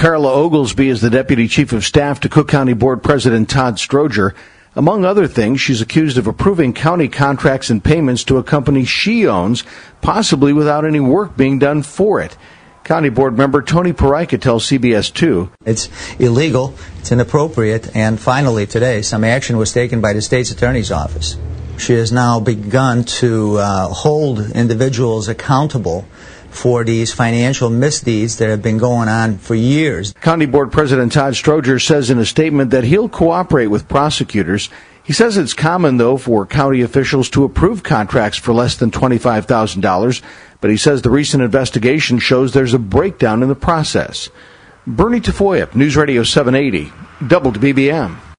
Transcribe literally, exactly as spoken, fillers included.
Carla Oglesby is the Deputy Chief of Staff to Cook County Board President Todd Stroger. Among other things, she's accused of approving county contracts and payments to a company she owns, possibly without any work being done for it. County Board member Tony Parica tells C B S two. It's illegal, it's inappropriate, and finally today some action was taken by the state's attorney's office. She has now begun to uh, hold individuals accountable for these financial misdeeds that have been going on for years. County Board President Todd Stroger says in a statement that he'll cooperate with prosecutors. He says it's common, though, for county officials to approve contracts for less than twenty-five thousand dollars, but he says the recent investigation shows there's a breakdown in the process. Bernie Tafoya, News Radio seven eighty, W B B M.